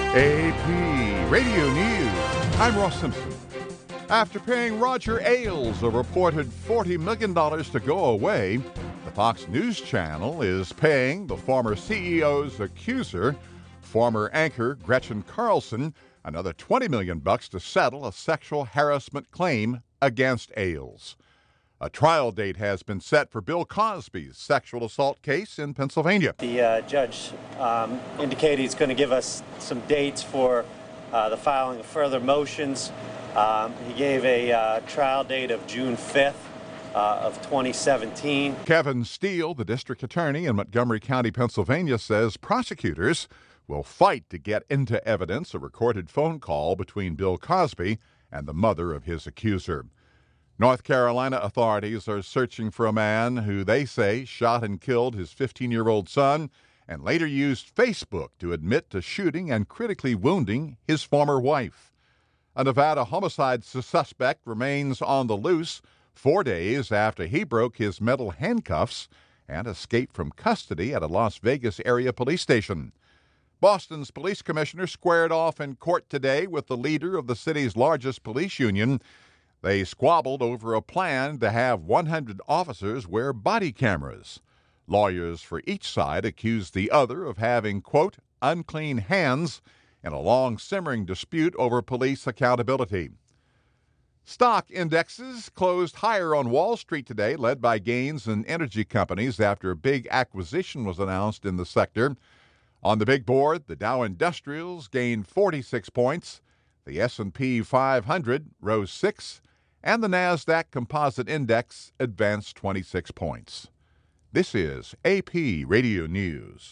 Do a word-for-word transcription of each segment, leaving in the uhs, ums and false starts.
A P Radio News. I'm Ross Simpson. After paying Roger Ailes a reported forty million dollars to go away, the Fox News Channel is paying the former C E O's accuser, former anchor Gretchen Carlson, another twenty million dollars bucks to settle a sexual harassment claim against Ailes. A trial date has been set for Bill Cosby's sexual assault case in Pennsylvania. The uh, judge um, indicated he's going to give us some dates for uh, the filing of further motions. Um, he gave a uh, trial date of June fifth uh, of twenty seventeen. Kevin Steele, the district attorney in Montgomery County, Pennsylvania, says prosecutors will fight to get into evidence a recorded phone call between Bill Cosby and the mother of his accuser. North Carolina authorities are searching for a man who they say shot and killed his fifteen-year-old son and later used Facebook to admit to shooting and critically wounding his former wife. A Nevada homicide suspect remains on the loose four days after he broke his metal handcuffs and escaped from custody at a Las Vegas area police station. Boston's police commissioner squared off in court today with the leader of the city's largest police union. They squabbled over a plan to have one hundred officers wear body cameras. Lawyers for each side accused the other of having, quote, unclean hands in a long simmering dispute over police accountability. Stock indexes closed higher on Wall Street today, led by gains in energy companies after a big acquisition was announced in the sector. On the big board, the Dow Industrials gained forty-six points, the S and P five hundred rose six, and the NASDAQ Composite Index advanced twenty-six points. This is A P Radio News.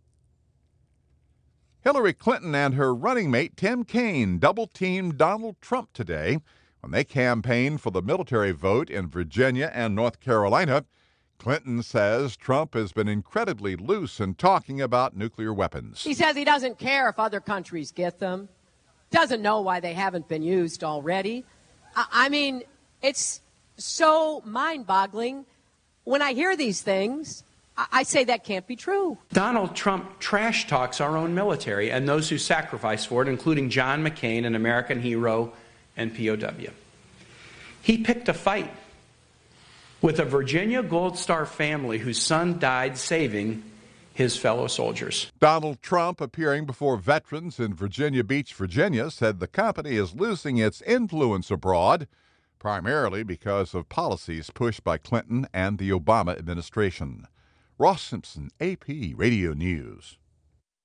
Hillary Clinton and her running mate Tim Kaine double-teamed Donald Trump today when they campaigned for the military vote in Virginia and North Carolina. Clinton says Trump has been incredibly loose in talking about nuclear weapons. He says he doesn't care if other countries get them, doesn't know why they haven't been used already. I mean, it's so mind-boggling. When I hear these things, I say that can't be true. Donald Trump trash talks our own military and those who sacrifice for it, including John McCain, an American hero and P O W. He picked a fight with a Virginia Gold Star family whose son died saving his fellow soldiers. Donald Trump, appearing before veterans in Virginia Beach, Virginia, said the company is losing its influence abroad, primarily because of policies pushed by Clinton and the Obama administration. Ross Simpson, A P Radio News.